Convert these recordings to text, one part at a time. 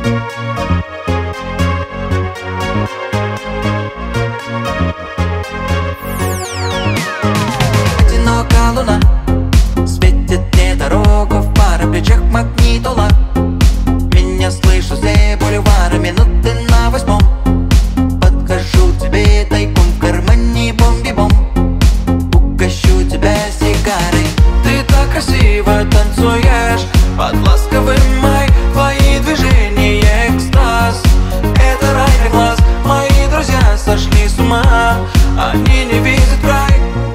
Одинокая луна светит мне дорогу, в пара плечах магнитола. Меня слышу с бульвара, минуты на 8. Подхожу к тебе тайком, в кармане бомби-бом. Угощу тебя сигарой. Ты так красиво танцуешь под ласковый май. Твои движения экстаз, это рай для глаз. Мои друзья сошли с ума, они не видят край.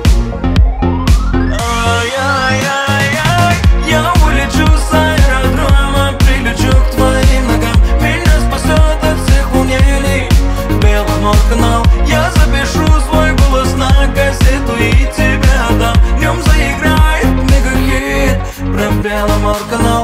Я улечу с аэродрома, прилечу к твоим ногам. Меня спасет от всех волнений Беломорканал. Я запишу свой голос на кассету и тебе отдам. В нем заиграет мегахит про Беломорканал.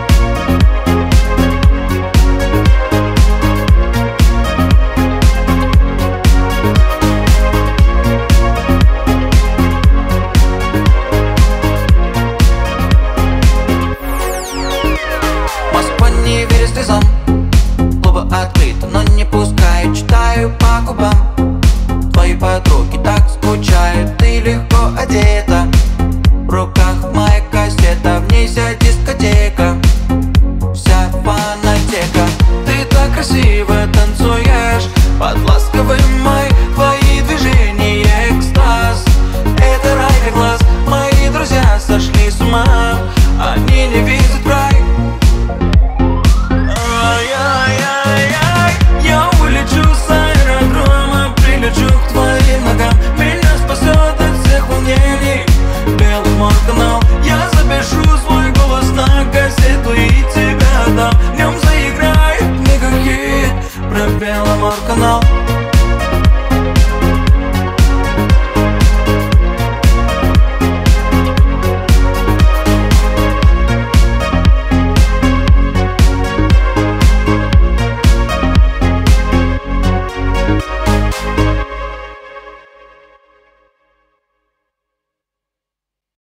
Москва не верит слезам, клубы открыты, но не пускают. Читаю по губам, твои подруги так скучают. Ты легко одета, в руках моя кассета, в ней вся дискотека, вся фанатека. Ты так красиво танцуешь под ласковый май. Твои движения экстаз, это рай для глаз. Мои друзья сошли с ума, они не видят край. Я улечу с аэродрома, прилечу к твоим ногам. Меня спасет от всех волнений Беломорканал. Я запишу свой голос на кассету и тебе отдам. В нем заиграет мегахит про Беломорканал.